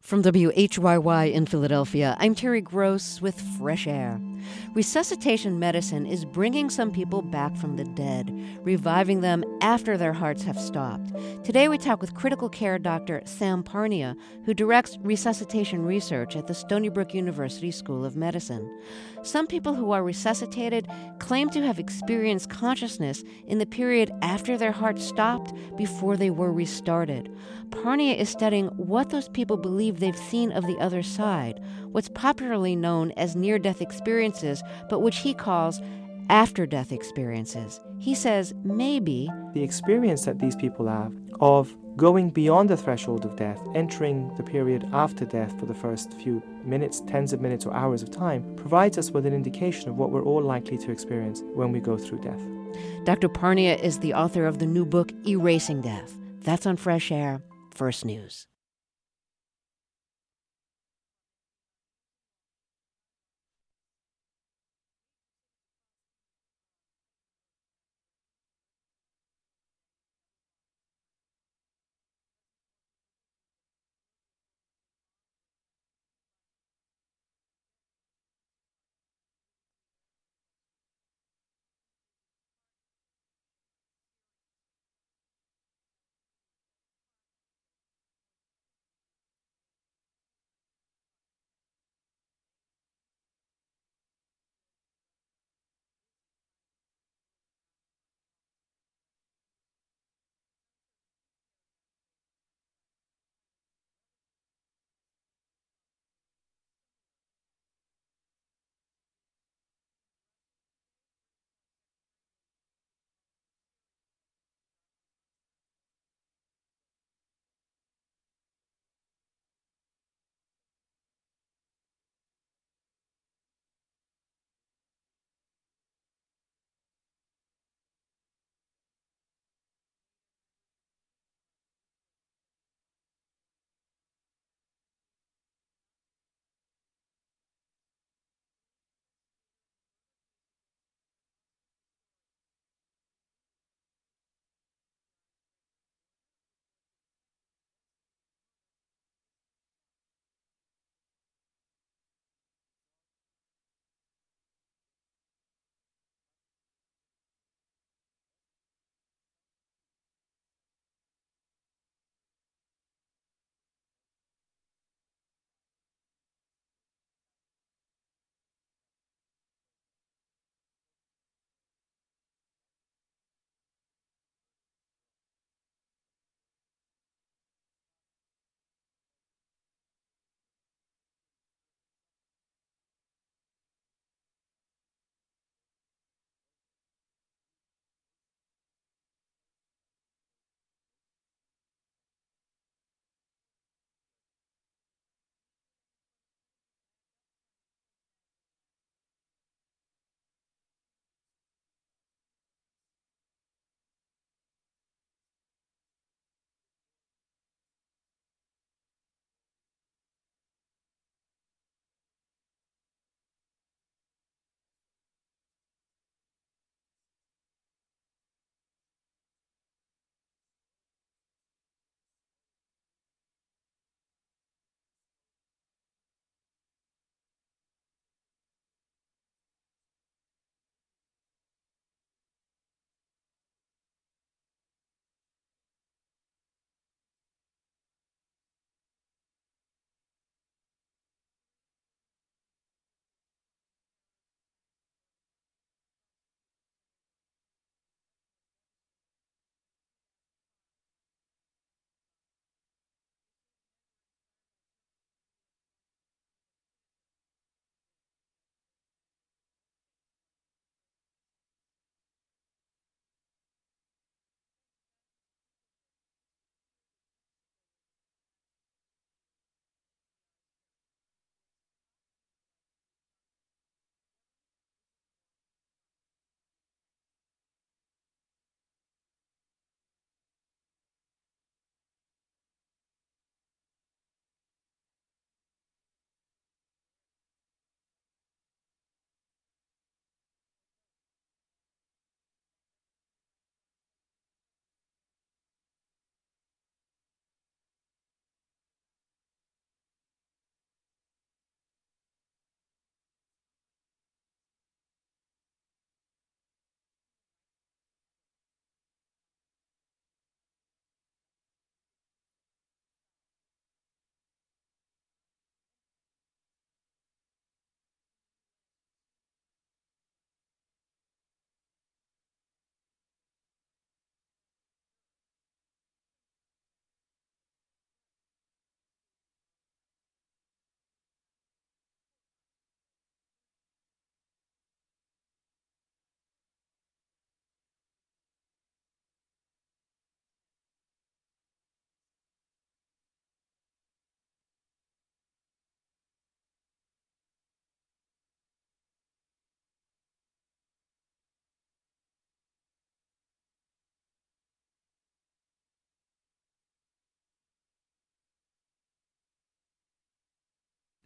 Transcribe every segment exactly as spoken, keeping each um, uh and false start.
From W H Y Y in Philadelphia, I'm Terry Gross with Fresh Air. Resuscitation medicine is bringing some people back from the dead, reviving them after their hearts have stopped. Today we talk with critical care doctor Sam Parnia, who directs resuscitation research at the Stony Brook University School of Medicine. Some people who are resuscitated claim to have experienced consciousness in the period after their heart stopped before they were restarted. Parnia is studying what those people believe they've seen of the other side, what's popularly known as near-death experiences, but which he calls after-death experiences. He says maybe the experience that these people have of going beyond the threshold of death, entering the period after death for the first few minutes, tens of minutes or hours of time, provides us with an indication of what we're all likely to experience when we go through death. Doctor Parnia is the author of the new book, Erasing Death. That's on Fresh Air, First News.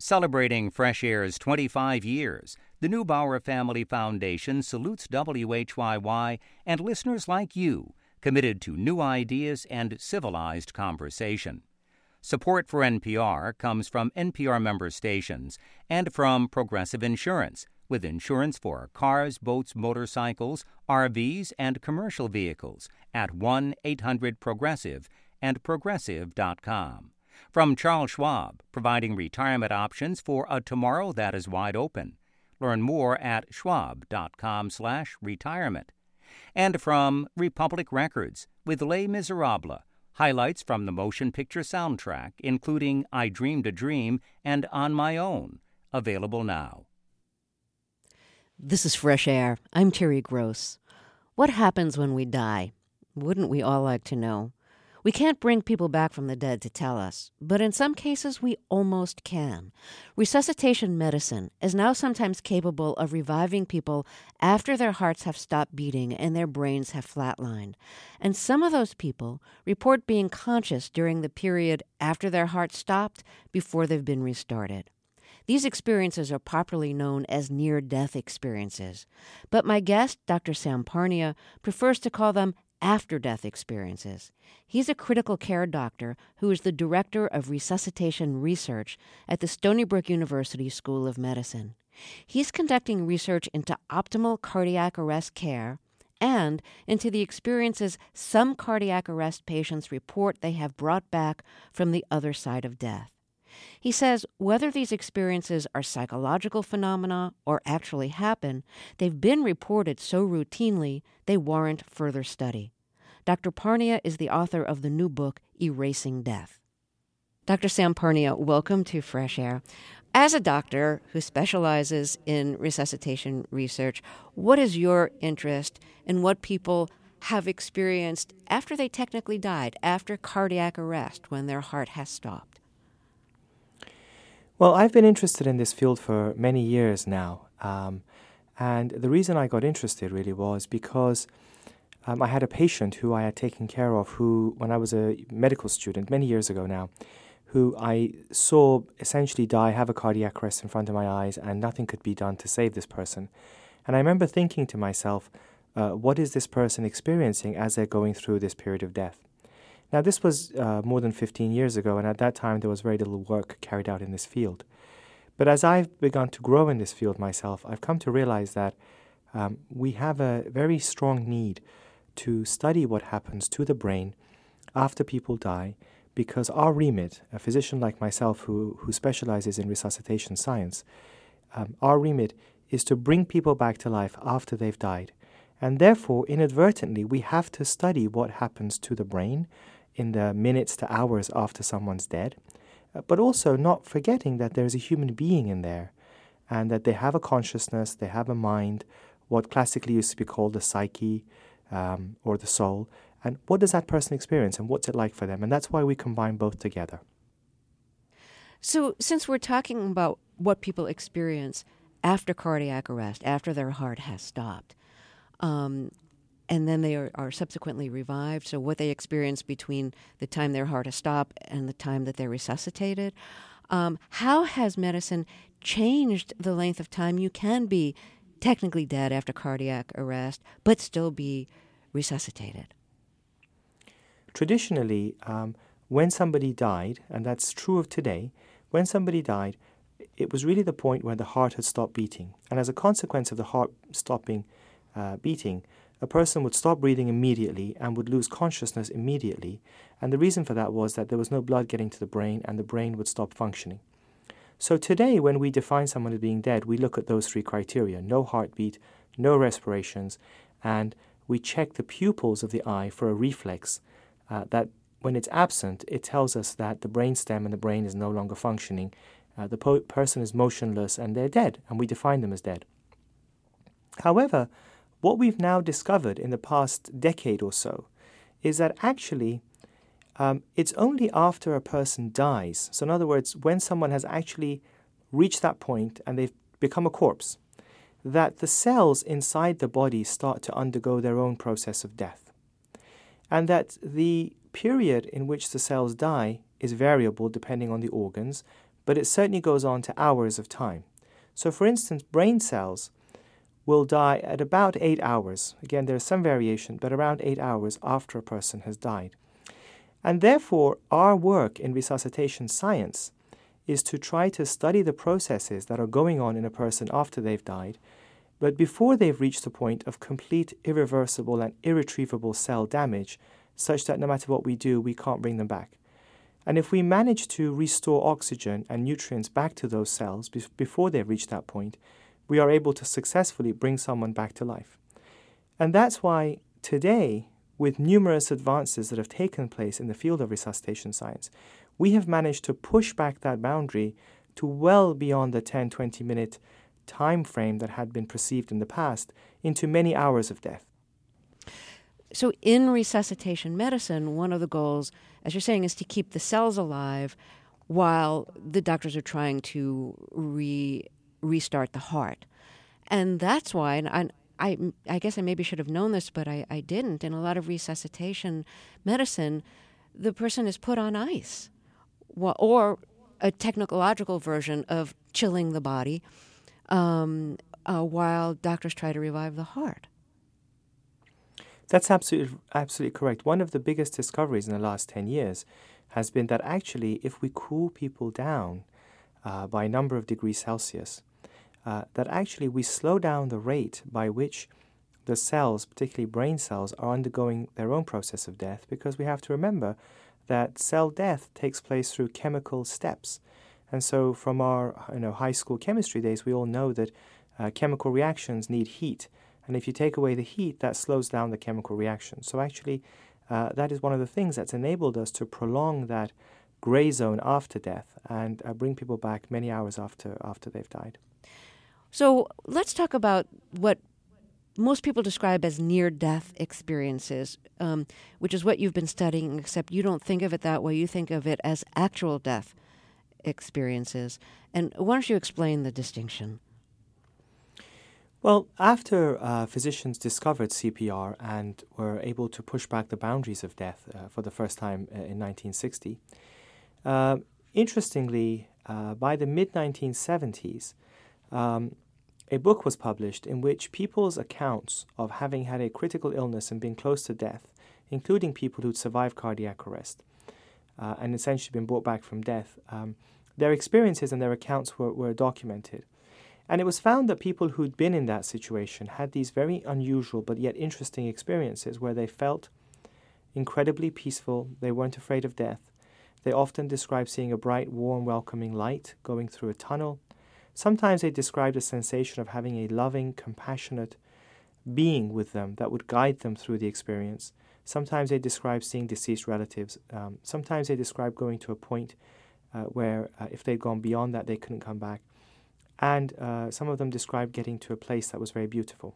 Celebrating Fresh Air's twenty-five years, the Neubauer Family Foundation salutes W H Y Y and listeners like you committed to new ideas and civilized conversation. Support for N P R comes from N P R member stations and from Progressive Insurance, with insurance for cars, boats, motorcycles, R Vs, and commercial vehicles at one eight hundred Progressive and progressive dot com. From Charles Schwab, providing retirement options for a tomorrow that is wide open. Learn more at schwab.com slash retirement. And from Republic Records, with Les Miserables, highlights from the motion picture soundtrack, including I Dreamed a Dream and On My Own, available now. This is Fresh Air. I'm Terry Gross. What happens when we die? Wouldn't we all like to know? We can't bring people back from the dead to tell us, but in some cases we almost can. Resuscitation medicine is now sometimes capable of reviving people after their hearts have stopped beating and their brains have flatlined. And some of those people report being conscious during the period after their heart stopped before they've been restarted. These experiences are popularly known as near-death experiences, but my guest, Doctor Sam Parnia, prefers to call them after-death experiences. He's a critical care doctor who is the director of resuscitation research at the Stony Brook University School of Medicine. He's conducting research into optimal cardiac arrest care and into the experiences some cardiac arrest patients report they have brought back from the other side of death. He says whether these experiences are psychological phenomena or actually happen, they've been reported so routinely they warrant further study. Doctor Parnia is the author of the new book, Erasing Death. Doctor Sam Parnia, welcome to Fresh Air. As a doctor who specializes in resuscitation research, what is your interest in what people have experienced after they technically died, after cardiac arrest, when their heart has stopped? Well, I've been interested in this field for many years now. Um, and the reason I got interested really was because um, I had a patient who I had taken care of who, when I was a medical student many years ago now, who I saw essentially die, have a cardiac arrest in front of my eyes, and nothing could be done to save this person. And I remember thinking to myself, uh, what is this person experiencing as they're going through this period of death? Now, this was uh, more than fifteen years ago, and at that time there was very little work carried out in this field. But as I've begun to grow in this field myself, I've come to realize that um, we have a very strong need to study what happens to the brain after people die, because our remit, a physician like myself who, who specializes in resuscitation science, um, our remit is to bring people back to life after they've died. And therefore, inadvertently, we have to study what happens to the brain in the minutes to hours after someone's dead, uh, but also not forgetting that there's a human being in there and that they have a consciousness, they have a mind, what classically used to be called the psyche um, or the soul, and what does that person experience and what's it like for them? And that's why we combine both together. So since we're talking about what people experience after cardiac arrest, after their heart has stopped, um, and then they are, are subsequently revived, so what they experience between the time their heart has stopped and the time that they're resuscitated. Um, how has medicine changed the length of time you can be technically dead after cardiac arrest, but still be resuscitated? Traditionally, um, when somebody died, and that's true of today, when somebody died, it was really the point where the heart had stopped beating. And as a consequence of the heart stopping uh, beating, a person would stop breathing immediately and would lose consciousness immediately. And the reason for that was that there was no blood getting to the brain and the brain would stop functioning. So today, when we define someone as being dead, we look at those three criteria: no heartbeat, no respirations, and we check the pupils of the eye for a reflex uh, that when it's absent, it tells us that the brainstem and the brain is no longer functioning. Uh, the po- person is motionless and they're dead, and we define them as dead. However, what we've now discovered in the past decade or so is that actually um, it's only after a person dies, so in other words, when someone has actually reached that point and they've become a corpse, that the cells inside the body start to undergo their own process of death. And that the period in which the cells die is variable depending on the organs, but it certainly goes on to hours of time. So for instance, brain cells will die at about eight hours. Again, there's some variation, but around eight hours after a person has died. And therefore, our work in resuscitation science is to try to study the processes that are going on in a person after they've died, but before they've reached the point of complete, irreversible and irretrievable cell damage, such that no matter what we do, we can't bring them back. And if we manage to restore oxygen and nutrients back to those cells be- before they've reached that point, we are able to successfully bring someone back to life. And that's why today, with numerous advances that have taken place in the field of resuscitation science, we have managed to push back that boundary to well beyond the ten to twenty minute time frame that had been perceived in the past into many hours of death. So in resuscitation medicine, one of the goals, as you're saying, is to keep the cells alive while the doctors are trying to re, restart the heart. And that's why, and I, I, I guess I maybe should have known this, but I, I didn't. In a lot of resuscitation medicine, the person is put on ice, or a technological version of chilling the body um, uh, while doctors try to revive the heart. That's absolutely, absolutely correct. One of the biggest discoveries in the last ten years has been that actually if we cool people down uh, by a number of degrees Celsius, uh, that actually we slow down the rate by which the cells, particularly brain cells, are undergoing their own process of death, because we have to remember that cell death takes place through chemical steps. And so from our you know, high school chemistry days, we all know that uh, chemical reactions need heat. And if you take away the heat, that slows down the chemical reaction. So actually, uh, that is one of the things that's enabled us to prolong that gray zone after death and uh, bring people back many hours after after they've died. So let's talk about what most people describe as near-death experiences, um, which is what you've been studying, except you don't think of it that way. You think of it as actual death experiences. And why don't you explain the distinction? Well, after uh, physicians discovered C P R and were able to push back the boundaries of death uh, for the first time uh, in nineteen sixty, uh, interestingly, uh, by the mid nineteen seventies, um, a book was published in which people's accounts of having had a critical illness and being close to death, including people who'd survived cardiac arrest uh, and essentially been brought back from death, um, their experiences and their accounts were, were documented. And it was found that people who'd been in that situation had these very unusual but yet interesting experiences where they felt incredibly peaceful, they weren't afraid of death. They often described seeing a bright, warm, welcoming light going through a tunnel. Sometimes they described a sensation of having a loving, compassionate being with them that would guide them through the experience. Sometimes they described seeing deceased relatives. Um, sometimes they described going to a point uh, where uh, if they'd gone beyond that, they couldn't come back. And uh, some of them described getting to a place that was very beautiful.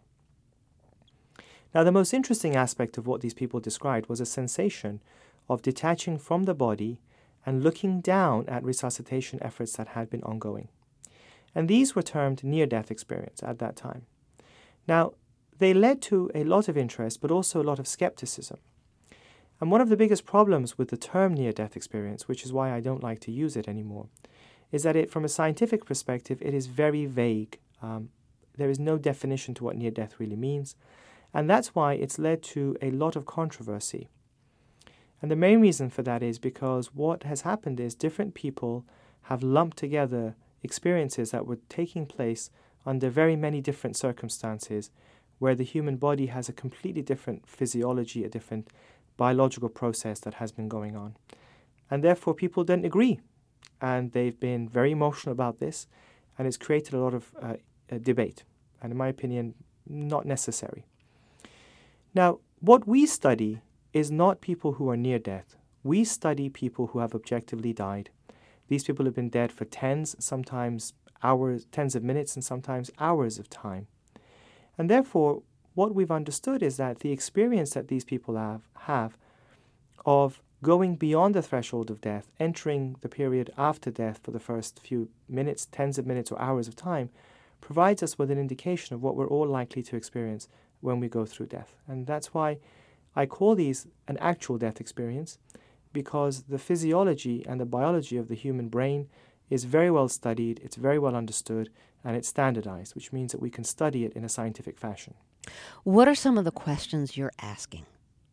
Now, the most interesting aspect of what these people described was a sensation of detaching from the body and looking down at resuscitation efforts that had been ongoing. And these were termed near-death experience at that time. Now, they led to a lot of interest, but also a lot of skepticism. And one of the biggest problems with the term near-death experience, which is why I don't like to use it anymore, is that it, from a scientific perspective, it is very vague. Um, there is no definition to what near-death really means, and that's why it's led to a lot of controversy. And the main reason for that is because what has happened is different people have lumped together experiences that were taking place under very many different circumstances, where the human body has a completely different physiology, a different biological process that has been going on. And therefore people didn't agree. And they've been very emotional about this, and it's created a lot of uh, uh, debate, and in my opinion, not necessary. Now, what we study is not people who are near death. We study people who have objectively died. These people have been dead for tens, sometimes hours, tens of minutes, and sometimes hours of time. And therefore, what we've understood is that the experience that these people have, have of going beyond the threshold of death, entering the period after death for the first few minutes, tens of minutes or hours of time, provides us with an indication of what we're all likely to experience when we go through death. And that's why I call these an actual death experience, because the physiology and the biology of the human brain is very well studied, it's very well understood, and it's standardized, which means that we can study it in a scientific fashion. What are some of the questions you're asking?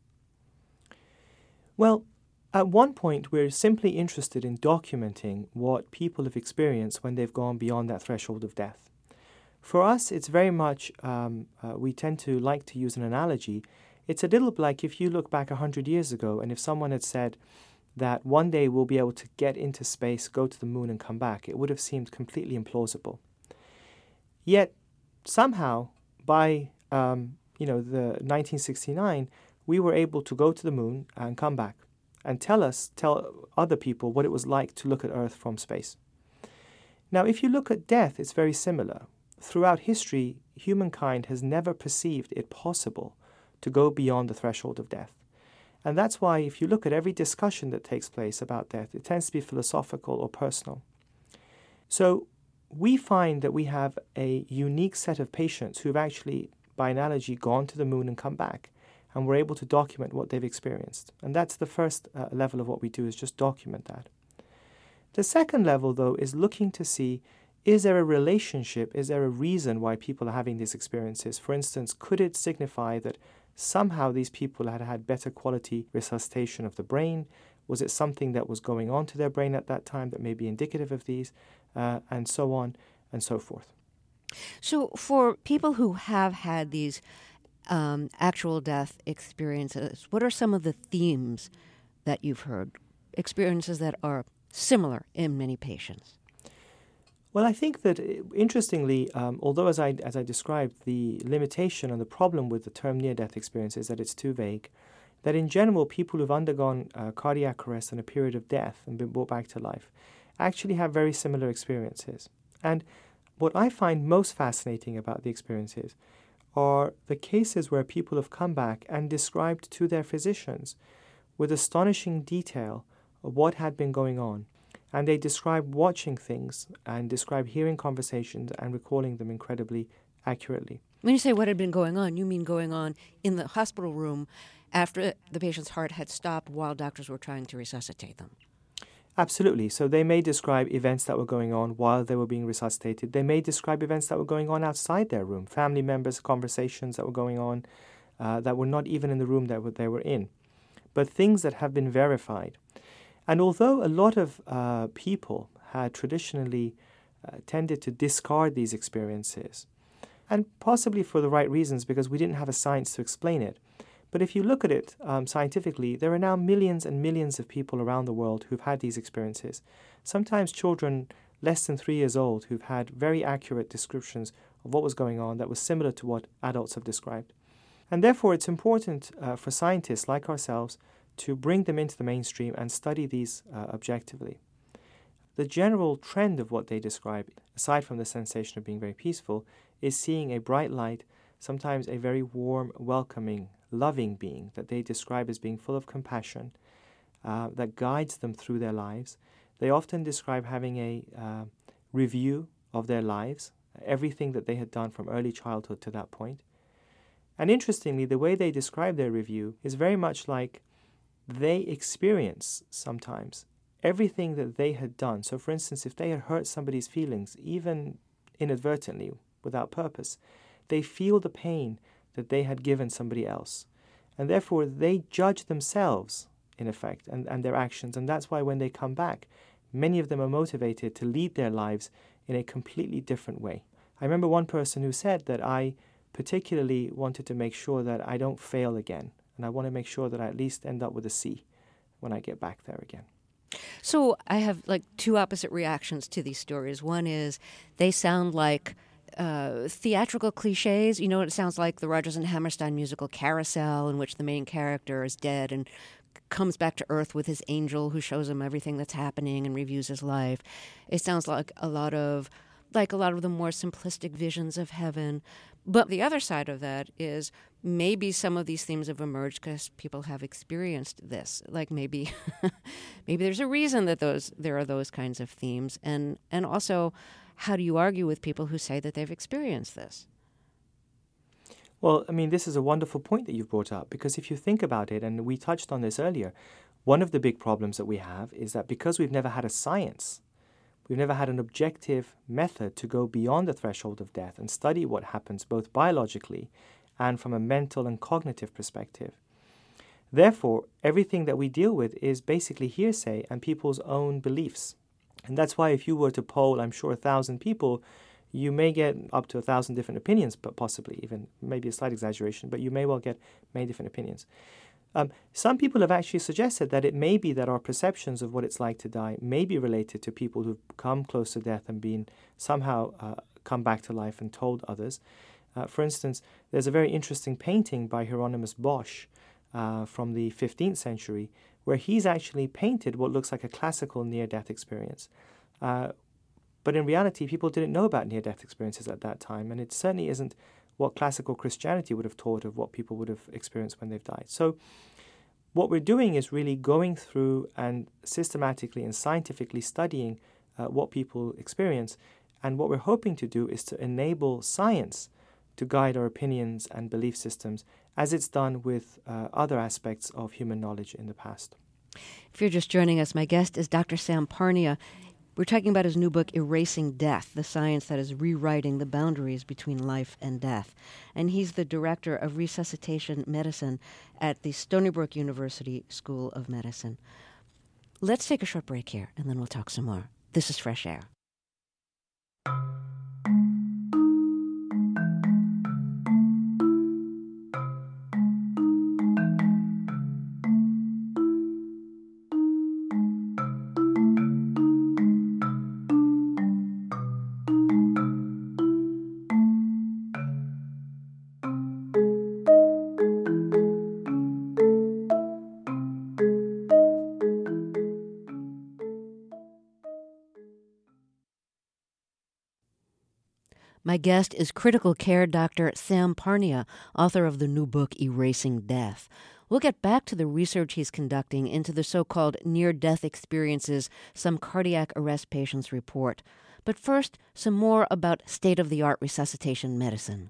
Well, at one point, we're simply interested in documenting what people have experienced when they've gone beyond that threshold of death. For us, it's very much, um, uh, we tend to like to use an analogy. It's a little like if you look back one hundred years ago, and if someone had said that one day we'll be able to get into space, go to the moon, and come back, it would have seemed completely implausible. Yet, somehow, by um, you know the nineteen sixty-nine, we were able to go to the moon and come back and tell us, tell other people what it was like to look at Earth from space. Now, if you look at death, it's very similar. Throughout history, humankind has never perceived it possible to go beyond the threshold of death. And that's why if you look at every discussion that takes place about death, it tends to be philosophical or personal. So we find that we have a unique set of patients who have actually, by analogy, gone to the moon and come back, and we're able to document what they've experienced. And that's the first uh, level of what we do, is just document that. The second level, though, is looking to see, is there a relationship, is there a reason why people are having these experiences? For instance, could it signify that somehow these people had had better quality resuscitation of the brain? Was it something that was going on to their brain at that time that may be indicative of these, uh, and so on and so forth? So for people who have had these um, actual death experiences, what are some of the themes that you've heard, experiences that are similar in many patients? Well, I think that, interestingly, um, although as I as I described, the limitation and the problem with the term near-death experience is that it's too vague, that in general, people who've undergone uh, cardiac arrest and a period of death and been brought back to life actually have very similar experiences. And what I find most fascinating about the experiences are the cases where people have come back and described to their physicians with astonishing detail of what had been going on. And they describe watching things and describe hearing conversations and recalling them incredibly accurately. When you say what had been going on, you mean going on in the hospital room after the patient's heart had stopped while doctors were trying to resuscitate them? Absolutely. So they may describe events that were going on while they were being resuscitated. They may describe events that were going on outside their room, family members, conversations that were going on uh, that were not even in the room that they were in, but things that have been verified. And although a lot of uh, people had traditionally uh, tended to discard these experiences, and possibly for the right reasons because we didn't have a science to explain it, but if you look at it um, scientifically, there are now millions and millions of people around the world who've had these experiences. Sometimes children less than three years old who've had very accurate descriptions of what was going on that was similar to what adults have described. And therefore it's important uh, for scientists like ourselves to bring them into the mainstream and study these uh, objectively. The general trend of what they describe, aside from the sensation of being very peaceful, is seeing a bright light, sometimes a very warm, welcoming, loving being that they describe as being full of compassion, uh, that guides them through their lives. They often describe having a uh, review of their lives, everything that they had done from early childhood to that point. And interestingly, the way they describe their review is very much like they experience sometimes everything that they had done. So for instance, if they had hurt somebody's feelings, even inadvertently, without purpose, they feel the pain that they had given somebody else. And therefore they judge themselves, in effect, and, and their actions. And that's why when they come back, many of them are motivated to lead their lives in a completely different way. I remember one person who said that I particularly wanted to make sure that I don't fail again. And I want to make sure that I at least end up with a C when I get back there again. So I have like two opposite reactions to these stories. One is they sound like uh, theatrical cliches. You know, it sounds like the Rodgers and Hammerstein musical Carousel, in which the main character is dead and comes back to Earth with his angel who shows him everything that's happening and reviews his life. It sounds like a lot of like a lot of the more simplistic visions of heaven. But the other side of that is maybe some of these themes have emerged because people have experienced this. Like maybe maybe there's a reason that those there are those kinds of themes. And, and also, how do you argue with people who say that they've experienced this? Well, I mean, this is a wonderful point that you've brought up, because if you think about it, and we touched on this earlier, one of the big problems that we have is that because we've never had a science, We've never had an objective method to go beyond the threshold of death and study what happens both biologically and from a mental and cognitive perspective. Therefore, everything that we deal with is basically hearsay and people's own beliefs. And that's why if you were to poll, I'm sure, a thousand people, you may get up to a thousand different opinions, but possibly even, maybe a slight exaggeration, but you may well get many different opinions. Um, some people have actually suggested that it may be that our perceptions of what it's like to die may be related to people who've come close to death and been somehow uh, come back to life and told others. Uh, for instance, there's a very interesting painting by Hieronymus Bosch uh, from the fifteenth century, where he's actually painted what looks like a classical near-death experience. Uh, but in reality, people didn't know about near-death experiences at that time, and it certainly isn't what classical Christianity would have taught of what people would have experienced when they've died. So what we're doing is really going through and systematically and scientifically studying uh, what people experience, and what we're hoping to do is to enable science to guide our opinions and belief systems, as it's done with uh, other aspects of human knowledge in the past. If you're just joining us, my guest is Doctor Sam Parnia. We're talking about his new book, Erasing Death, the science that is rewriting the boundaries between life and death. And he's the director of resuscitation medicine at the Stony Brook University School of Medicine. Let's take a short break here, and then we'll talk some more. This is Fresh Air. My guest is critical care doctor Sam Parnia, author of the new book, Erasing Death. We'll get back to the research he's conducting into the so-called near-death experiences some cardiac arrest patients report. But first, some more about state-of-the-art resuscitation medicine.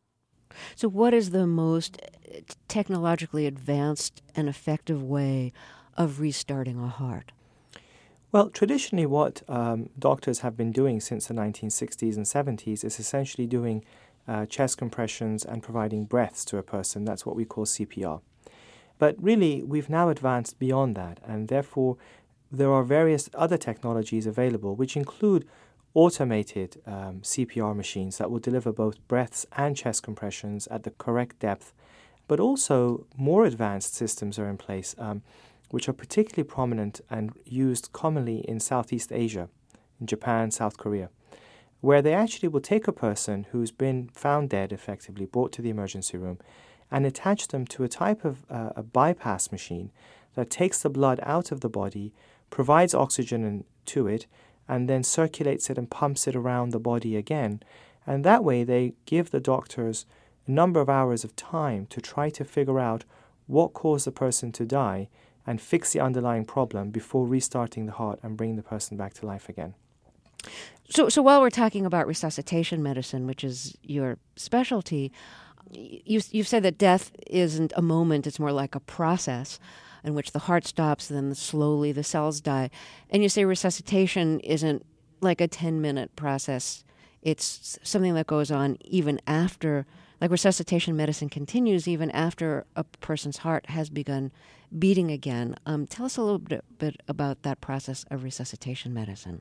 So what is the most technologically advanced and effective way of restarting a heart? Well, traditionally what um, doctors have been doing since the nineteen sixties and seventies is essentially doing uh, chest compressions and providing breaths to a person. That's what we call C P R. But really, we've now advanced beyond that, and therefore there are various other technologies available, which include automated um, C P R machines that will deliver both breaths and chest compressions at the correct depth. But also more advanced systems are in place, um, which are particularly prominent and used commonly in Southeast Asia, in Japan, South Korea, where they actually will take a person who's been found dead, effectively brought to the emergency room, and attach them to a type of uh, a bypass machine that takes the blood out of the body, provides oxygen in, to it, and then circulates it and pumps it around the body again. And that way they give the doctors a number of hours of time to try to figure out what caused the person to die and fix the underlying problem before restarting the heart and bringing the person back to life again. So, so while we're talking about resuscitation medicine, which is your specialty, you, you've said that death isn't a moment, it's more like a process in which the heart stops, then slowly the cells die. And you say resuscitation isn't like a ten-minute process. It's something that goes on even after, like resuscitation medicine continues even after a person's heart has begun beating again. Um, tell us a little bit, bit about that process of resuscitation medicine.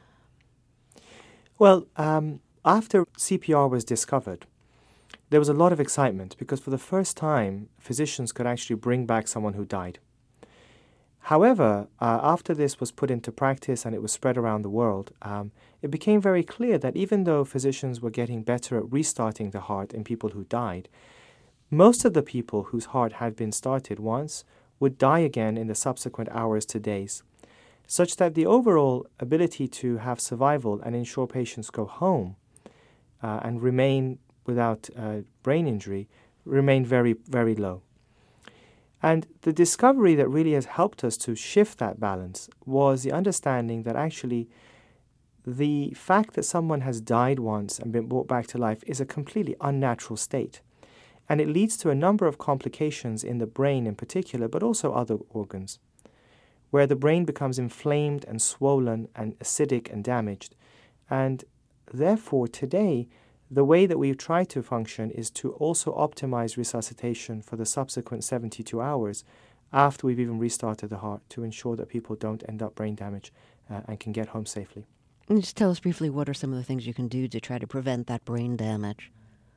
Well, um, after C P R was discovered, there was a lot of excitement because for the first time, physicians could actually bring back someone who died. However, uh, after this was put into practice and it was spread around the world, um, it became very clear that even though physicians were getting better at restarting the heart in people who died, most of the people whose heart had been started once would die again in the subsequent hours to days, such that the overall ability to have survival and ensure patients go home uh, and remain without uh, brain injury remained very, very low. And the discovery that really has helped us to shift that balance was the understanding that actually the fact that someone has died once and been brought back to life is a completely unnatural state. And it leads to a number of complications in the brain in particular, but also other organs. where the brain becomes inflamed and swollen and acidic and damaged. And therefore, today, the way that we try to function is to also optimize resuscitation for the subsequent seventy-two hours after we've even restarted the heart, to ensure that people don't end up brain damage uh, and can get home safely. And just tell us briefly, what are some of the things you can do to try to prevent that brain damage?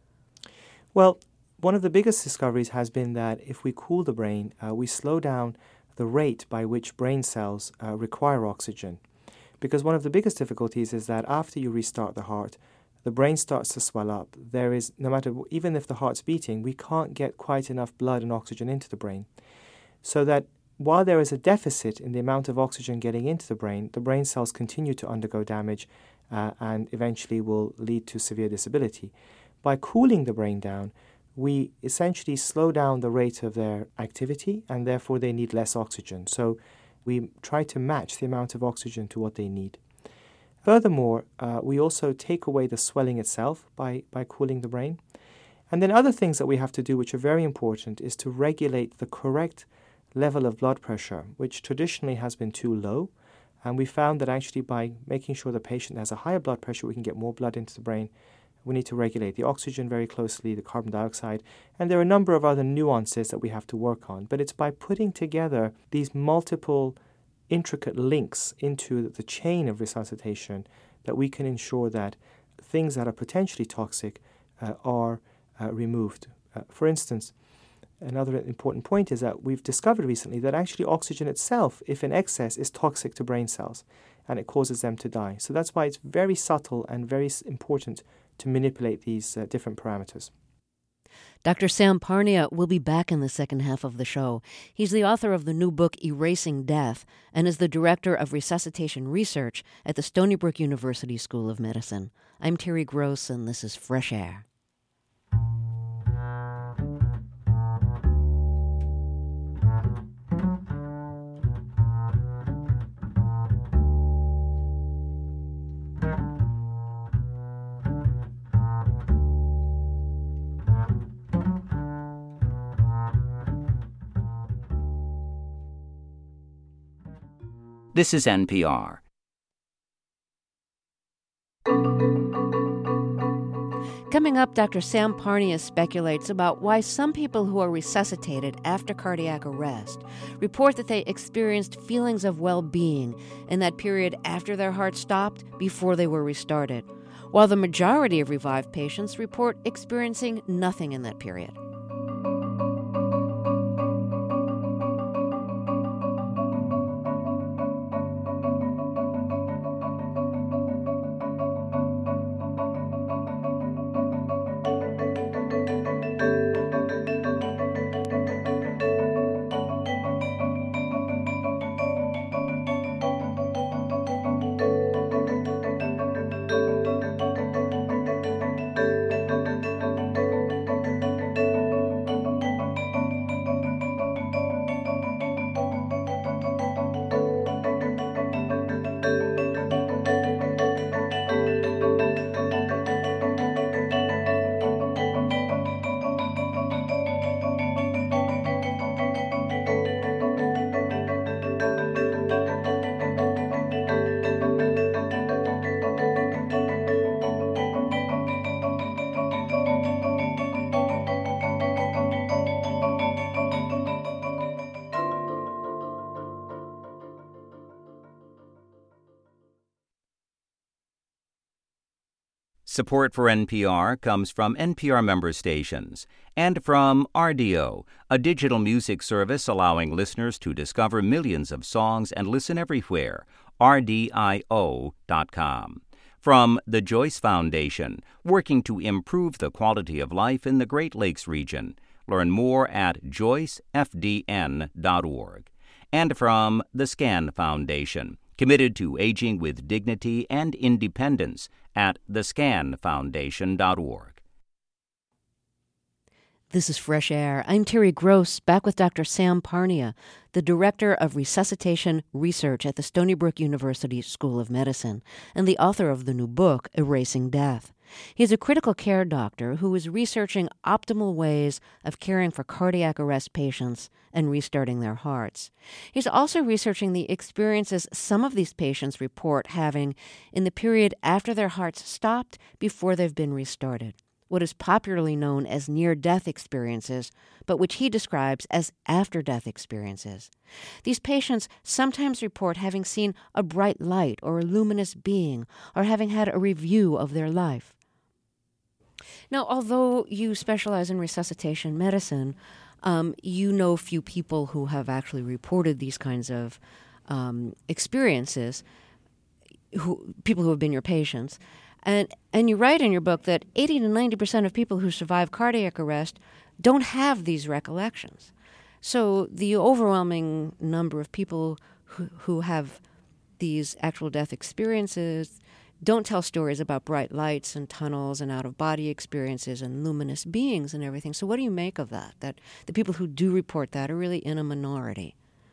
Well, one of the biggest discoveries has been that if we cool the brain, uh, we slow down the rate by which brain cells uh, require oxygen. Because one of the biggest difficulties is that after you restart the heart, the brain starts to swell up. There is, no matter, even if the heart's beating, we can't get quite enough blood and oxygen into the brain. So that while there is a deficit in the amount of oxygen getting into the brain, the brain cells continue to undergo damage uh, and eventually will lead to severe disability. By cooling the brain down, we essentially slow down the rate of their activity, and therefore they need less oxygen. So we try to match the amount of oxygen to what they need. Furthermore, uh, we also take away the swelling itself by, by cooling the brain. And then other things that we have to do, which are very important, is to regulate the correct level of blood pressure, which traditionally has been too low. And we found that actually by making sure the patient has a higher blood pressure, we can get more blood into the brain. We need to regulate the oxygen very closely, the carbon dioxide, and there are a number of other nuances that we have to work on. But it's by putting together these multiple intricate links into the chain of resuscitation that we can ensure that things that are potentially toxic uh, are uh, removed. Uh, for instance, another important point is that we've discovered recently that actually oxygen itself, if in excess, is toxic to brain cells, and it causes them to die. So that's why it's very subtle and very important to manipulate these uh, different parameters. Doctor Sam Parnia will be back in the second half of the show. He's the author of the new book, Erasing Death, and is the director of resuscitation research at the Stony Brook University School of Medicine. I'm Terry Gross, and this is Fresh Air. This is N P R. Coming up, Doctor Sam Parnia speculates about why some people who are resuscitated after cardiac arrest report that they experienced feelings of well-being in that period after their heart stopped before they were restarted, while the majority of revived patients report experiencing nothing in that period. Support for N P R comes from N P R member stations and from Rdio, a digital music service allowing listeners to discover millions of songs and listen everywhere, R D I O dot com. From the Joyce Foundation, working to improve the quality of life in the Great Lakes region. Learn more at joyce f d n dot org. And from the SCAN Foundation, committed to aging with dignity and independence at the scan foundation dot org. This is Fresh Air. I'm Terry Gross, back with Doctor Sam Parnia, the Director of Resuscitation Research at the Stony Brook University School of Medicine, and the author of the new book, Erasing Death. He's a critical care doctor who is researching optimal ways of caring for cardiac arrest patients and restarting their hearts. He's also researching the experiences some of these patients report having in the period after their hearts stopped before they've been restarted, what is popularly known as near-death experiences, but which he describes as after-death experiences. These patients sometimes report having seen a bright light or a luminous being, or having had a review of their life. Now, although you specialize in resuscitation medicine, um, you know few people who have actually reported these kinds of um, experiences, who people who have been your patients. And and you write in your book that eighty to ninety percent of people who survive cardiac arrest don't have these recollections. So the overwhelming number of people who, who have these actual death experiences don't tell stories about bright lights and tunnels and out-of-body experiences and luminous beings and everything. So what do you make of that, that the people who do report that are really in a minority?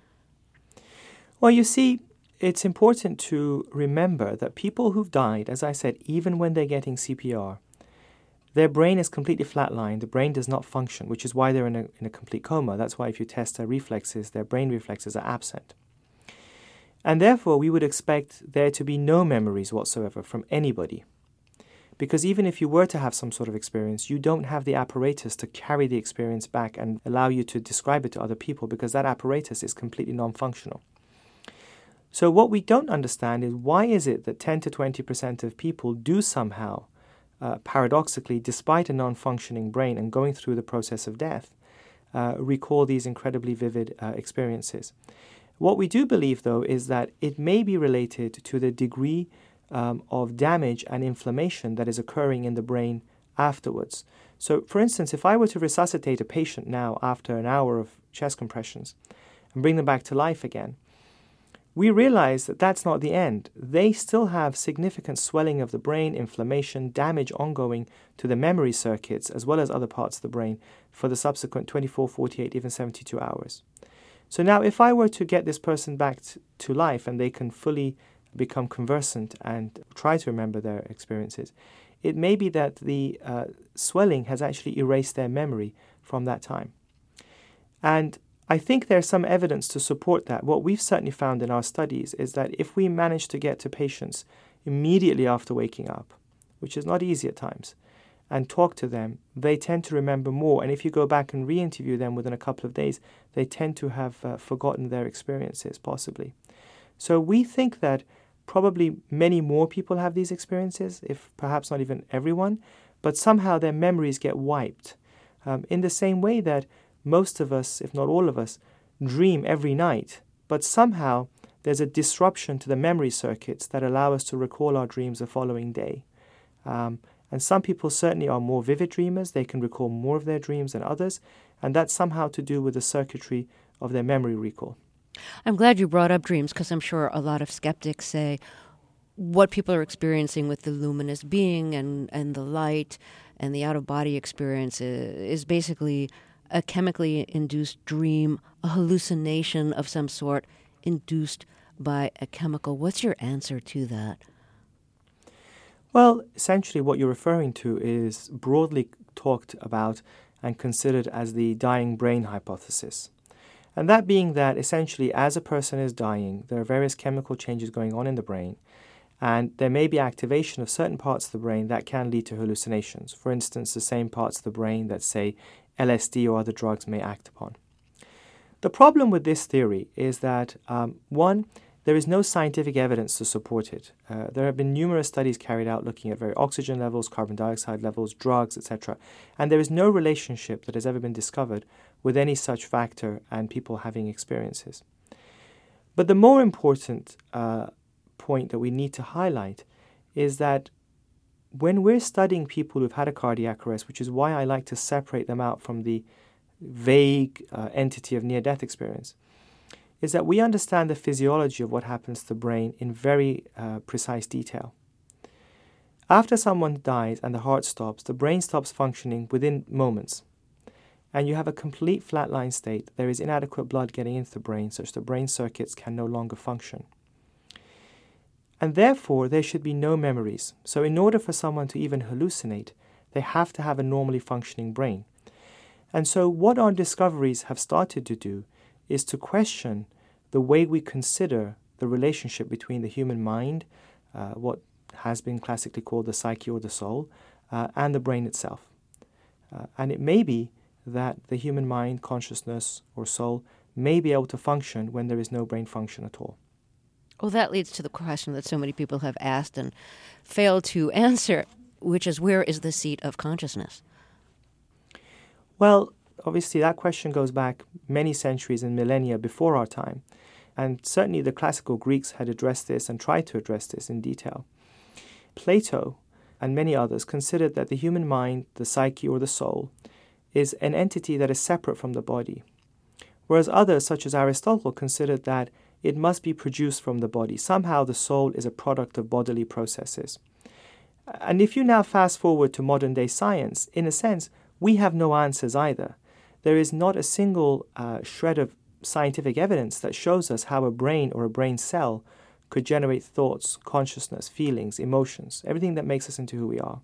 Well, you see, it's important to remember that people who've died, as I said, even when they're getting C P R, their brain is completely flatlined. The brain does not function, which is why they're in a, in a complete coma. That's why if you test their reflexes, their brain reflexes are absent. And therefore, we would expect there to be no memories whatsoever from anybody. Because even if you were to have some sort of experience, you don't have the apparatus to carry the experience back and allow you to describe it to other people, because that apparatus is completely non-functional. So what we don't understand is, why is it that ten to twenty percent of people do somehow, uh, paradoxically, despite a non-functioning brain and going through the process of death, uh, recall these incredibly vivid uh, experiences? What we do believe, though, is that it may be related to the degree um, of damage and inflammation that is occurring in the brain afterwards. So, for instance, if I were to resuscitate a patient now after an hour of chest compressions and bring them back to life again, we realize that that's not the end. They still have significant swelling of the brain, inflammation, damage ongoing to the memory circuits, as well as other parts of the brain, for the subsequent twenty-four, forty-eight, even seventy-two hours. So now, if I were to get this person back t- to life and they can fully become conversant and try to remember their experiences, it may be that the uh, swelling has actually erased their memory from that time. And I think there's some evidence to support that. What we've certainly found in our studies is that if we manage to get to patients immediately after waking up, which is not easy at times, and talk to them, they tend to remember more. And if you go back and re-interview them within a couple of days, they tend to have uh, forgotten their experiences, possibly. So we think that probably many more people have these experiences, if perhaps not even everyone, but somehow their memories get wiped. Um, in the same way that most of us, if not all of us, dream every night, but somehow there's a disruption to the memory circuits that allow us to recall our dreams the following day. Um, and some people certainly are more vivid dreamers. They can recall more of their dreams than others, and that's somehow to do with the circuitry of their memory recall. I'm glad you brought up dreams, because I'm sure a lot of skeptics say what people are experiencing with the luminous being and, and the light and the out-of-body experience is, is basically a chemically induced dream, a hallucination of some sort induced by a chemical. What's your answer to that? Well, essentially what you're referring to is broadly talked about and considered as the dying brain hypothesis. And that being that essentially as a person is dying, there are various chemical changes going on in the brain, and there may be activation of certain parts of the brain that can lead to hallucinations. For instance, the same parts of the brain that, say, L S D or other drugs may act upon. The problem with this theory is that, um, one, there is no scientific evidence to support it. Uh, there have been numerous studies carried out looking at very oxygen levels, carbon dioxide levels, drugs, et cetera, and there is no relationship that has ever been discovered with any such factor and people having experiences. But the more important uh, point that we need to highlight is that when we're studying people who've had a cardiac arrest, which is why I like to separate them out from the vague uh, entity of near-death experience, is that we understand the physiology of what happens to the brain in very uh, precise detail. After someone dies and the heart stops, the brain stops functioning within moments. and you have a complete flatline state. There is inadequate blood getting into the brain, such that brain circuits can no longer function. And therefore, there should be no memories. So in order for someone to even hallucinate, they have to have a normally functioning brain. And so what our discoveries have started to do is to question the way we consider the relationship between the human mind, uh, what has been classically called the psyche or the soul, uh, and the brain itself. Uh, and it may be that the human mind, consciousness, or soul may be able to function when there is no brain function at all. Well, that leads to the question that so many people have asked and failed to answer, which is, where is the seat of consciousness? Well, obviously that question goes back many centuries and millennia before our time. And certainly the classical Greeks had addressed this and tried to address this in detail. Plato and many others considered that the human mind, the psyche or the soul, is an entity that is separate from the body. Whereas others, such as Aristotle, considered that it must be produced from the body. Somehow the soul is a product of bodily processes. And if you now fast forward to modern day science, in a sense, we have no answers either. There is not a single uh, shred of scientific evidence that shows us how a brain or a brain cell could generate thoughts, consciousness, feelings, emotions, everything that makes us into who we are.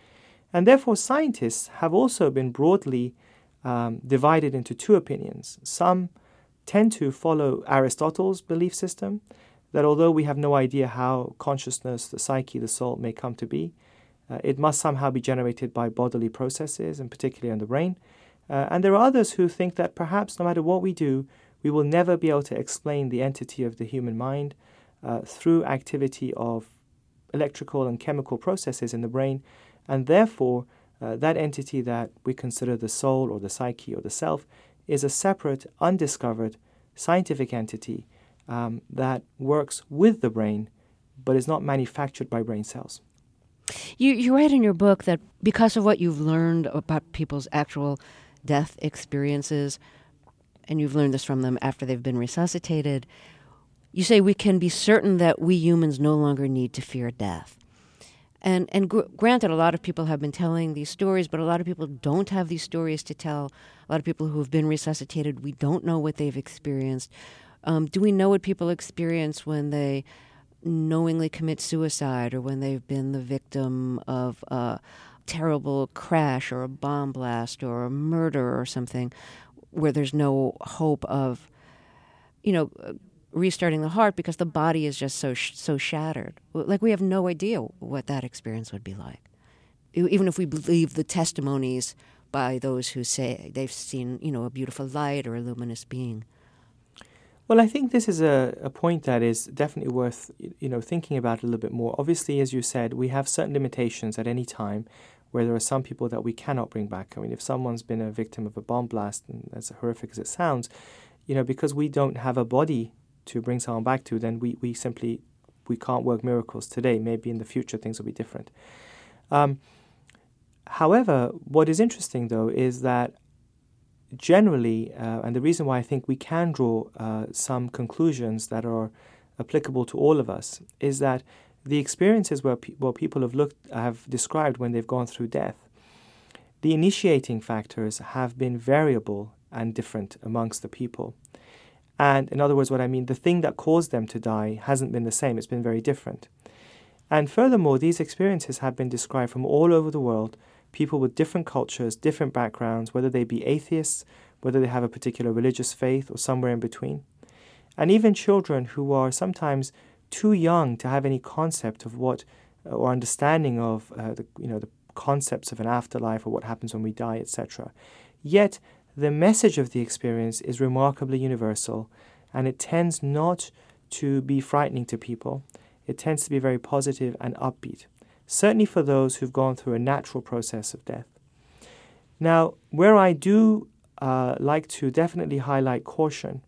And therefore scientists have also been broadly um, divided into two opinions. Some tend to follow Aristotle's belief system, that although we have no idea how consciousness, the psyche, the soul may come to be, uh, it must somehow be generated by bodily processes, and particularly in the brain. Uh, and there are others who think that perhaps no matter what we do, we will never be able to explain the entity of the human mind uh, through activity of electrical and chemical processes in the brain, and therefore uh, that entity that we consider the soul or the psyche or the self is a separate, undiscovered scientific entity um, that works with the brain but is not manufactured by brain cells. You, you write in your book that because of what you've learned about people's actual death experiences, and you've learned this from them after they've been resuscitated, you say we can be certain that we humans no longer need to fear death. And and gr- granted, a lot of people have been telling these stories, but a lot of people don't have these stories to tell. A lot of people who have been resuscitated, we don't know what they've experienced. Um, do we know what people experience when they knowingly commit suicide, or when they've been the victim of a terrible crash or a bomb blast or a murder or something, where there's no hope of, you know, restarting the heart because the body is just so sh- so shattered? Like, we have no idea what that experience would be like, even if we believe the testimonies by those who say they've seen, you know, a beautiful light or a luminous being. Well, I think this is a, a point that is definitely worth, you know, thinking about a little bit more. Obviously, as you said, we have certain limitations at any time where there are some people that we cannot bring back. I mean, if someone's been a victim of a bomb blast, and as horrific as it sounds, you know, because we don't have a body to bring someone back to, then we, we simply, we can't work miracles today. Maybe in the future things will be different. Um, however, what is interesting, though, is that generally, uh, and the reason why I think we can draw uh, some conclusions that are applicable to all of us, is that the experiences where pe- what people have looked have described when they've gone through death, the initiating factors have been variable and different amongst the people. And in other words, what I mean, the thing that caused them to die hasn't been the same. It's been very different. And furthermore, these experiences have been described from all over the world, people with different cultures, different backgrounds, whether they be atheists, whether they have a particular religious faith, or somewhere in between. And even children who are sometimes too young to have any concept of what, or understanding of uh, the, you know, the concepts of an afterlife or what happens when we die, et cetera. Yet the message of the experience is remarkably universal, and it tends not to be frightening to people. It tends to be very positive and upbeat, certainly for those who've gone through a natural process of death. Now, where I do uh, like to definitely highlight caution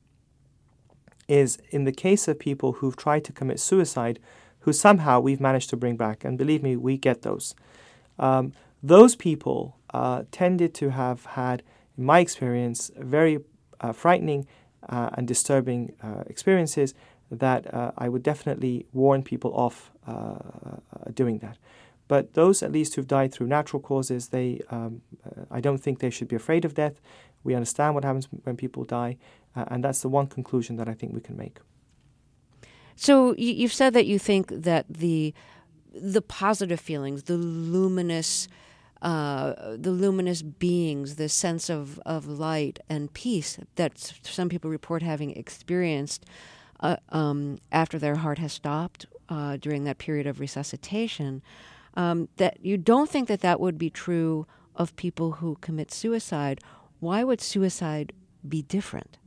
is in the case of people who've tried to commit suicide, who somehow we've managed to bring back, and believe me, we get those. Um, those people uh, tended to have had, in my experience, very uh, frightening uh, and disturbing uh, experiences that uh, I would definitely warn people off uh, doing that. But those, at least, who've died through natural causes, they, um, uh, I don't think they should be afraid of death. We understand what happens when people die, uh, and that's the one conclusion that I think we can make. So you've said that you think that the the positive feelings, the luminous, uh, the luminous beings, the sense of, of light and peace that some people report having experienced uh, um, after their heart has stopped uh, during that period of resuscitation, um, that you don't think that that would be true of people who commit suicide. Why would suicide be different?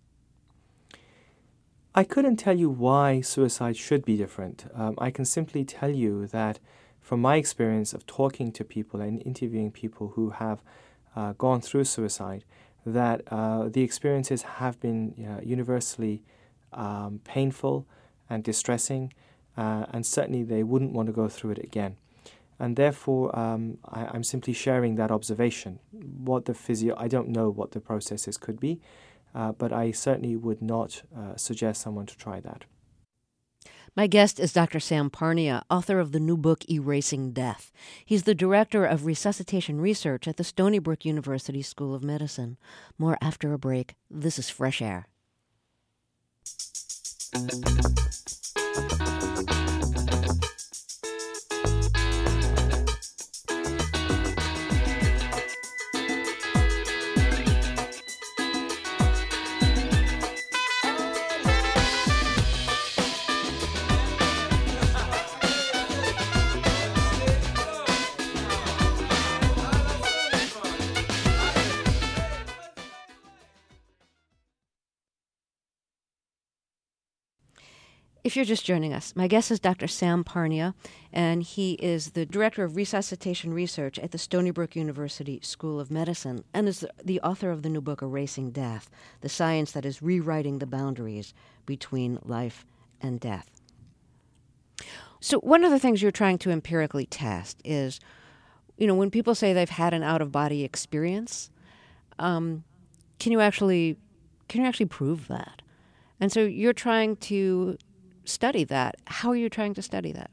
I couldn't tell you why suicide should be different. Um, I can simply tell you that from my experience of talking to people and interviewing people who have uh, gone through suicide, that uh, the experiences have been uh, universally um, painful and distressing, uh, and certainly they wouldn't want to go through it again. And therefore, um, I, I'm simply sharing that observation. What the physio, I don't know what the processes could be, Uh, but I certainly would not uh, suggest someone to try that. My guest is Doctor Sam Parnia, author of the new book, Erasing Death. He's the director of resuscitation research at the Stony Brook University School of Medicine. More after a break. This is Fresh Air. If you're just joining us, my guest is Doctor Sam Parnia, and he is the Director of Resuscitation Research at the Stony Brook University School of Medicine and is the author of the new book, Erasing Death, the science that is rewriting the boundaries between life and death. So one of the things you're trying to empirically test is, you know, when people say they've had an out-of-body experience, um, can you actually can you actually prove that? And so you're trying to study that. How are you trying to study that?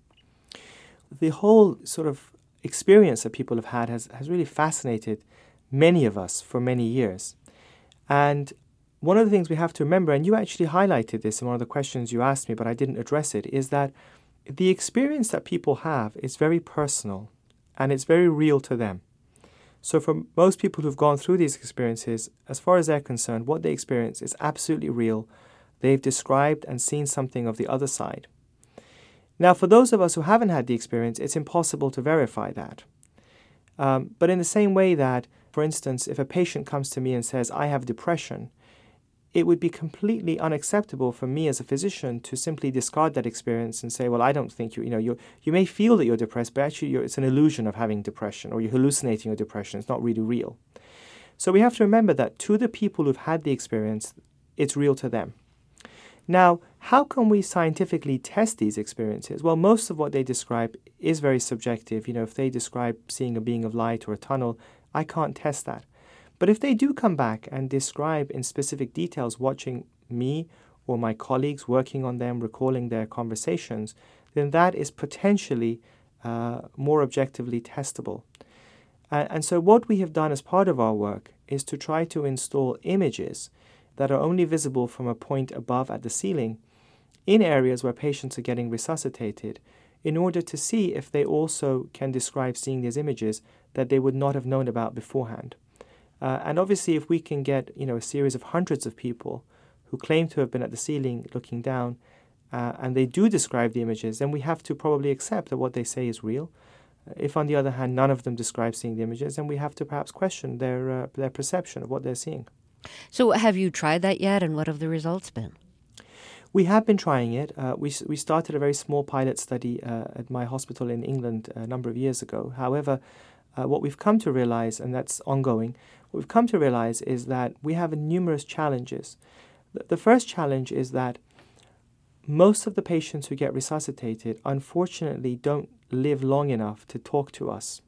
The whole sort of experience that people have had has, has really fascinated many of us for many years. And one of the things we have to remember, and you actually highlighted this in one of the questions you asked me, but I didn't address it, is that the experience that people have is very personal and it's very real to them. So for most people who've gone through these experiences, as far as they're concerned, what they experience is absolutely real. They've described and seen something of the other side. Now, for those of us who haven't had the experience, it's impossible to verify that. Um, but in the same way that, for instance, if a patient comes to me and says, I have depression, it would be completely unacceptable for me as a physician to simply discard that experience and say, well, I don't think you, you know, you you may feel that you're depressed, but actually you're, it's an illusion of having depression, or you're hallucinating your depression. It's not really real. So we have to remember that to the people who've had the experience, it's real to them. Now, how can we scientifically test these experiences? Well, most of what they describe is very subjective. You know, if they describe seeing a being of light or a tunnel, I can't test that. But if they do come back and describe in specific details watching me or my colleagues working on them, recalling their conversations, then that is potentially uh, more objectively testable. Uh, and so what we have done as part of our work is to try to install images that are only visible from a point above at the ceiling in areas where patients are getting resuscitated, in order to see if they also can describe seeing these images that they would not have known about beforehand. Uh, and obviously, if we can get, you know, a series of hundreds of people who claim to have been at the ceiling looking down, uh, and they do describe the images, then we have to probably accept that what they say is real. If, on the other hand, none of them describe seeing the images, then we have to perhaps question their uh, their perception of what they're seeing. So have you tried that yet, and what have the results been? We have been trying it. Uh, we we started a very small pilot study uh, at my hospital in England a number of years ago. However, uh, what we've come to realize, and that's ongoing, what we've come to realize is that we have numerous challenges. The, the first challenge is that most of the patients who get resuscitated, unfortunately, don't live long enough to talk to us.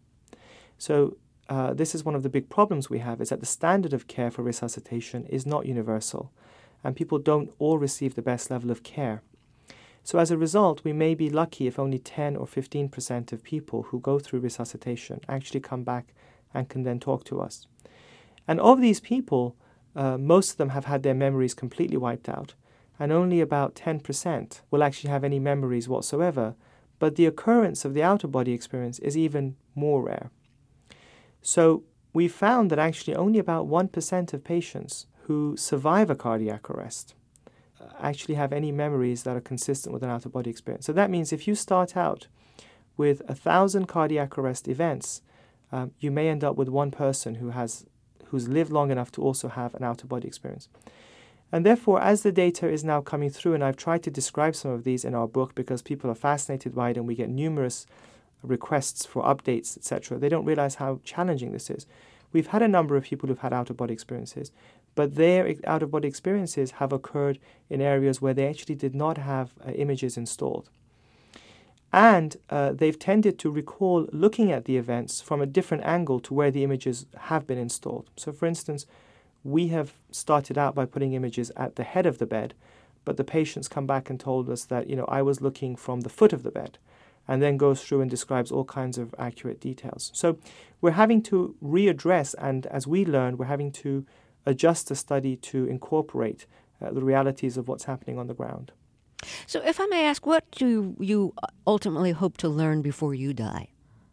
So uh, this is one of the big problems we have, is that the standard of care for resuscitation is not universal, and people don't all receive the best level of care. So as a result, we may be lucky if only ten or fifteen percent of people who go through resuscitation actually come back and can then talk to us. And of these people, uh, most of them have had their memories completely wiped out, and only about ten percent will actually have any memories whatsoever, but the occurrence of the out-of-body experience is even more rare. So we found that actually only about one percent of patients who survive a cardiac arrest actually have any memories that are consistent with an out-of-body experience. So that means if you start out with a thousand cardiac arrest events, um, you may end up with one person who has who's lived long enough to also have an out-of-body experience. And therefore, as the data is now coming through, and I've tried to describe some of these in our book because people are fascinated by it and we get numerous requests for updates, et cetera, they don't realize how challenging this is. We've had a number of people who've had out-of-body experiences, but their out-of-body experiences have occurred in areas where they actually did not have uh, images installed. And uh, they've tended to recall looking at the events from a different angle to where the images have been installed. So for instance, we have started out by putting images at the head of the bed, but the patients come back and told us that, you know, I was looking from the foot of the bed, and then goes through and describes all kinds of accurate details. So we're having to readdress, and as we learn, we're having to adjust the study to incorporate uh, the realities of what's happening on the ground. So if I may ask, what do you ultimately hope to learn before you die?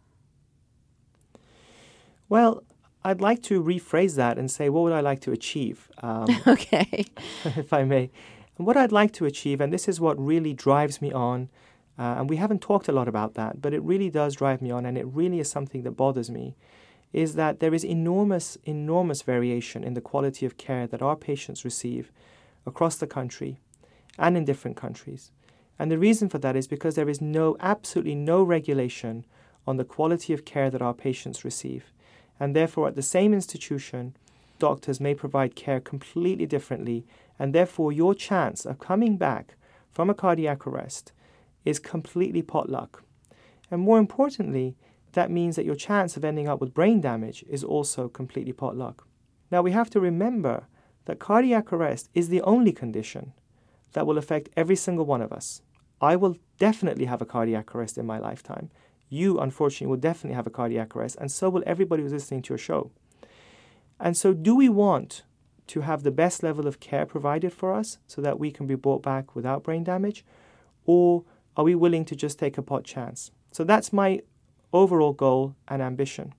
Well, I'd like to rephrase that and say, what would I like to achieve? Um, okay. If I may. And what I'd like to achieve, and this is what really drives me on, uh, and we haven't talked a lot about that, but it really does drive me on, and it really is something that bothers me, is that there is enormous, enormous variation in the quality of care that our patients receive across the country and in different countries. And the reason for that is because there is no, absolutely no regulation on the quality of care that our patients receive. And therefore, at the same institution, doctors may provide care completely differently, and therefore your chance of coming back from a cardiac arrest is completely potluck. And more importantly, that means that your chance of ending up with brain damage is also completely potluck. Now, we have to remember that cardiac arrest is the only condition that will affect every single one of us. I will definitely have a cardiac arrest in my lifetime. You, unfortunately, will definitely have a cardiac arrest, and so will everybody who's listening to your show. And so do we want to have the best level of care provided for us so that we can be brought back without brain damage, or are we willing to just take a pot chance? So that's my overall goal and ambition.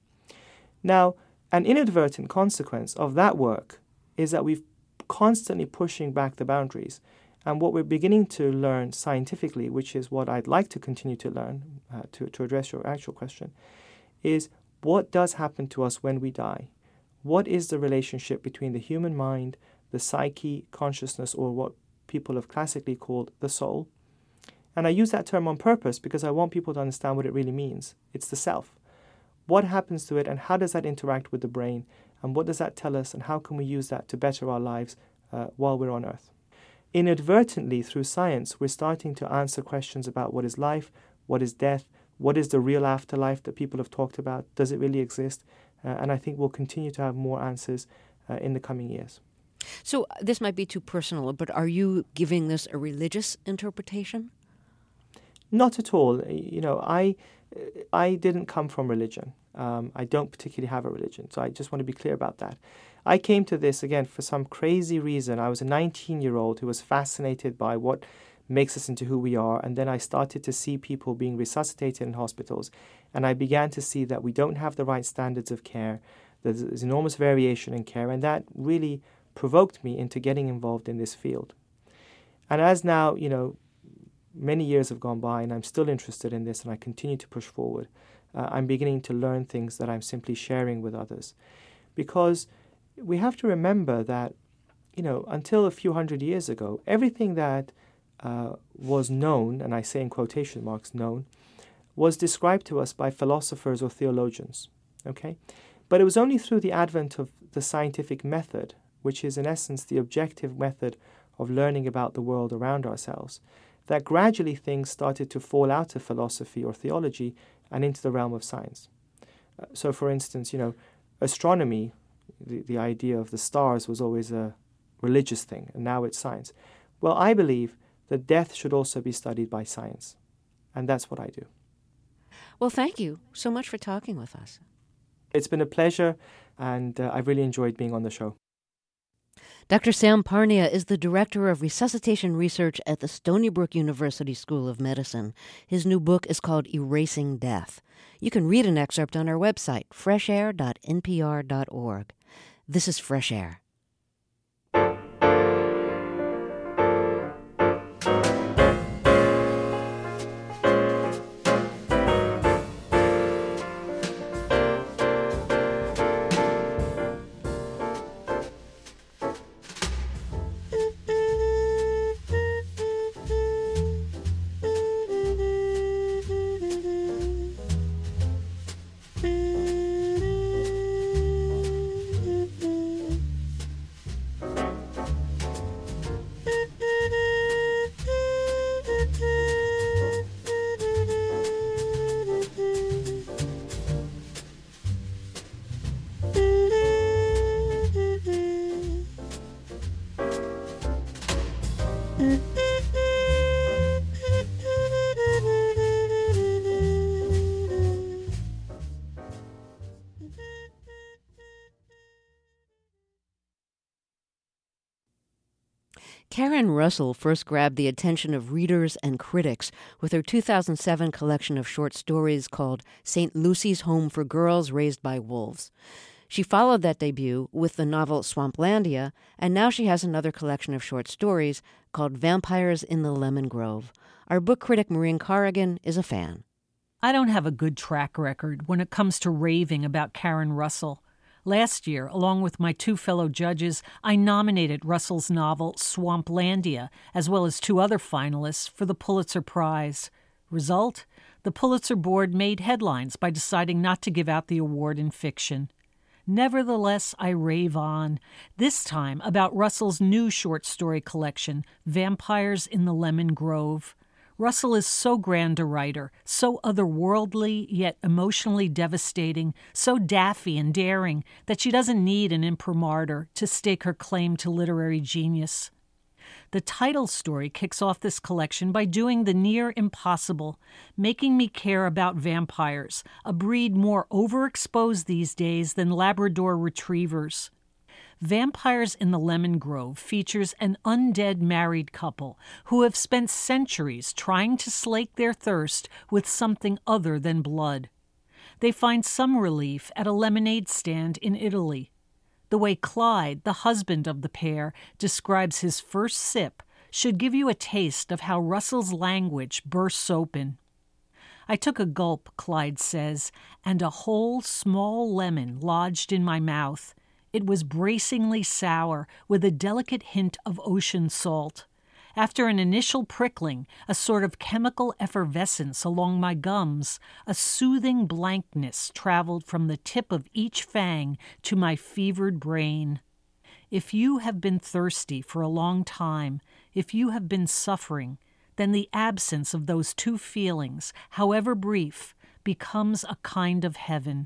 Now, an inadvertent consequence of that work is that we're constantly pushing back the boundaries. And what we're beginning to learn scientifically, which is what I'd like to continue to learn, uh, to, to address your actual question, is what does happen to us when we die? What is the relationship between the human mind, the psyche, consciousness, or what people have classically called the soul? And I use that term on purpose because I want people to understand what it really means. It's the self. What happens to it, and how does that interact with the brain? And what does that tell us, and how can we use that to better our lives uh, while we're on Earth? Inadvertently, through science, we're starting to answer questions about what is life, what is death, what is the real afterlife that people have talked about, does it really exist? Uh, and I think we'll continue to have more answers uh, in the coming years. So uh, this might be too personal, but are you giving this a religious interpretation? Not at all. You know, I, I didn't come from religion. Um, I don't particularly have a religion, so I just want to be clear about that. I came to this, again, for some crazy reason. I was a nineteen-year-old who was fascinated by what makes us into who we are, and then I started to see people being resuscitated in hospitals, and I began to see that we don't have the right standards of care. There's, there's enormous variation in care, and that really provoked me into getting involved in this field. And as now, you know, many years have gone by, and I'm still interested in this, and I continue to push forward, uh, I'm beginning to learn things that I'm simply sharing with others. Because we have to remember that, you know, until a few hundred years ago, everything that uh, was known, and I say in quotation marks known, was described to us by philosophers or theologians, okay? But it was only through the advent of the scientific method, which is in essence the objective method of learning about the world around ourselves, that gradually things started to fall out of philosophy or theology and into the realm of science. Uh, so for instance, you know, astronomy, The, the idea of the stars was always a religious thing, and now it's science. Well, I believe that death should also be studied by science. And that's what I do. Well, thank you so much for talking with us. It's been a pleasure, and uh, I've really enjoyed being on the show. Doctor Sam Parnia is the Director of Resuscitation Research at the Stony Brook University School of Medicine. His new book is called Erasing Death. You can read an excerpt on our website, fresh air dot n p r dot org. This is Fresh Air. Karen Russell first grabbed the attention of readers and critics with her two thousand seven collection of short stories called Saint Lucy's Home for Girls Raised by Wolves. She followed that debut with the novel Swamplandia, and now she has another collection of short stories called Vampires in the Lemon Grove. Our book critic Maureen Corrigan is a fan. I don't have a good track record when it comes to raving about Karen Russell. Last year, along with my two fellow judges, I nominated Russell's novel Swamplandia, as well as two other finalists, for the Pulitzer Prize. Result? The Pulitzer Board made headlines by deciding not to give out the award in fiction. Nevertheless, I rave on, this time about Russell's new short story collection, Vampires in the Lemon Grove. Russell is so grand a writer, so otherworldly yet emotionally devastating, so daffy and daring that she doesn't need an imprimatur to stake her claim to literary genius. The title story kicks off this collection by doing the near impossible, making me care about vampires, a breed more overexposed these days than Labrador retrievers. Vampires in the Lemon Grove features an undead married couple who have spent centuries trying to slake their thirst with something other than blood. They find some relief at a lemonade stand in Italy. The way Clyde, the husband of the pair, describes his first sip should give you a taste of how Russell's language bursts open. I took a gulp, Clyde says, and a whole small lemon lodged in my mouth. It was bracingly sour, with a delicate hint of ocean salt. After an initial prickling, a sort of chemical effervescence along my gums, a soothing blankness traveled from the tip of each fang to my fevered brain. If you have been thirsty for a long time, if you have been suffering, then the absence of those two feelings, however brief, becomes a kind of heaven.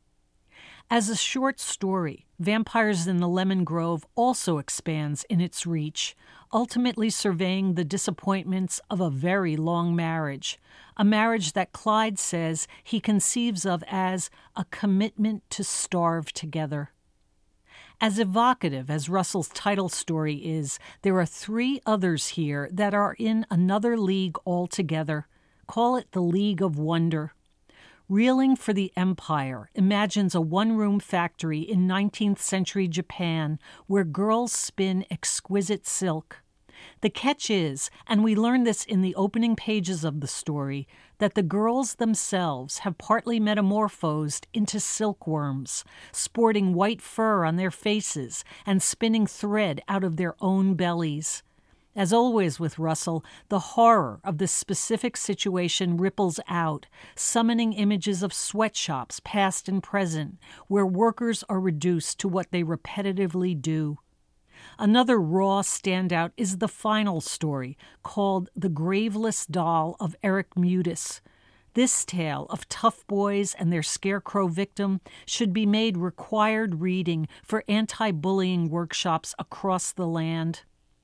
As a short story, Vampires in the Lemon Grove also expands in its reach, ultimately surveying the disappointments of a very long marriage, a marriage that Clyde says he conceives of as a commitment to starve together. As evocative as Russell's title story is, there are three others here that are in another league altogether. Call it the League of Wonder. Reeling for the Empire imagines a one-room factory in nineteenth century Japan where girls spin exquisite silk. The catch is, and we learn this in the opening pages of the story, that the girls themselves have partly metamorphosed into silkworms, sporting white fur on their faces and spinning thread out of their own bellies. As always with Russell, the horror of this specific situation ripples out, summoning images of sweatshops past and present, where workers are reduced to what they repetitively do. Another raw standout is the final story, called The Graveless Doll of Eric Mutis. This tale of tough boys and their scarecrow victim should be made required reading for anti-bullying workshops across the land.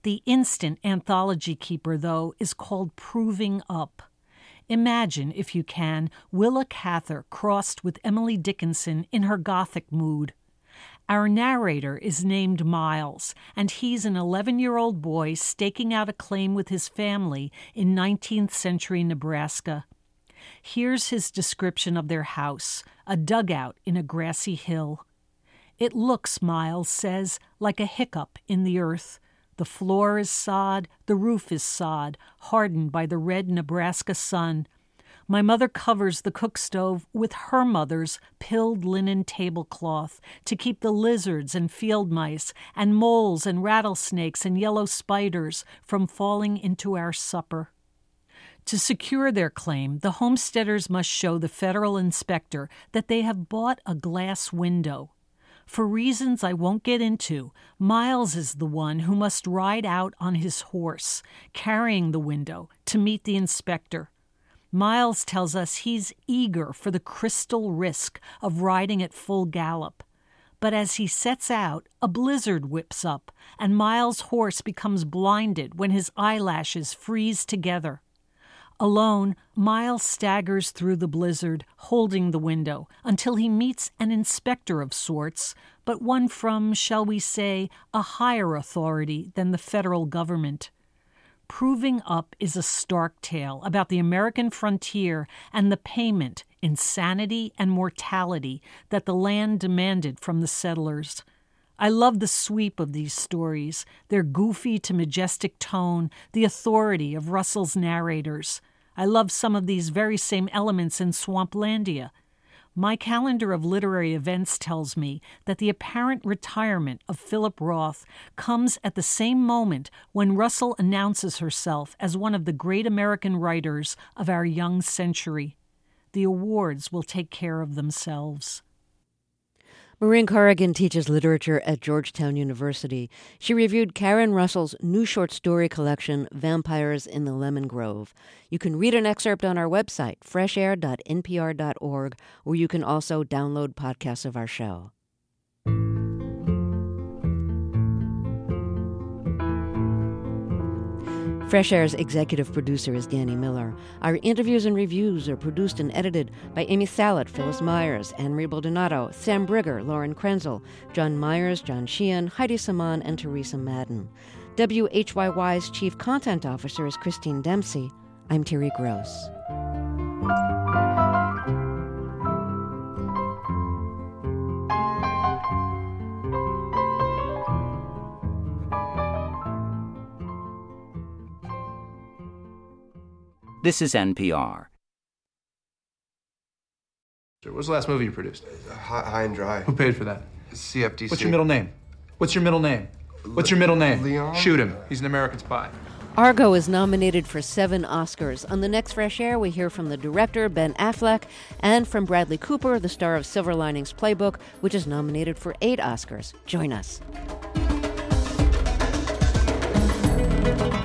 The instant anthology keeper, though, is called Proving Up. Imagine, if you can, Willa Cather crossed with Emily Dickinson in her Gothic mood. Our narrator is named Miles, and he's an eleven-year-old boy staking out a claim with his family in nineteenth century Nebraska. Here's his description of their house, a dugout in a grassy hill. It looks, Miles says, like a hiccup in the earth. The floor is sod, the roof is sod, hardened by the red Nebraska sun. My mother covers the cook stove with her mother's pilled linen tablecloth to keep the lizards and field mice and moles and rattlesnakes and yellow spiders from falling into our supper. To secure their claim, the homesteaders must show the federal inspector that they have bought a glass window. For reasons I won't get into, Miles is the one who must ride out on his horse, carrying the window, to meet the inspector. Miles tells us he's eager for the crystal risk of riding at full gallop. But as he sets out, a blizzard whips up, and Miles' horse becomes blinded when his eyelashes freeze together. Alone, Miles staggers through the blizzard, holding the window, until he meets an inspector of sorts, but one from, shall we say, a higher authority than the federal government. Proving Up is a stark tale about the American frontier and the payment, insanity, and mortality that the land demanded from the settlers. I love the sweep of these stories, their goofy to majestic tone, the authority of Russell's narrators. I love some of these very same elements in Swamplandia. My calendar of literary events tells me that the apparent retirement of Philip Roth comes at the same moment when Russell announces herself as one of the great American writers of our young century. The awards will take care of themselves. Maureen Corrigan teaches literature at Georgetown University. She reviewed Karen Russell's new short story collection, Vampires in the Lemon Grove. You can read an excerpt on our website, fresh air dot n p r dot org, where you can also download podcasts of our show. Fresh Air's executive producer is Danny Miller. Our interviews and reviews are produced and edited by Amy Salet, Phyllis Myers, Anne-Marie Baldonado, Sam Brigger, Lauren Krenzel, John Myers, John Sheehan, Heidi Saman, and Teresa Madden. W H Y Y's Chief Content Officer is Christine Dempsey. I'm Terry Gross. This is N P R. What was the last movie you produced? High, high and Dry. Who paid for that? C F T C. What's your middle name? What's your middle name? What's your middle name? Leon? Shoot him. He's an American spy. Argo is nominated for seven Oscars. On the next Fresh Air, we hear from the director, Ben Affleck, and from Bradley Cooper, the star of Silver Linings Playbook, which is nominated for eight Oscars. Join us.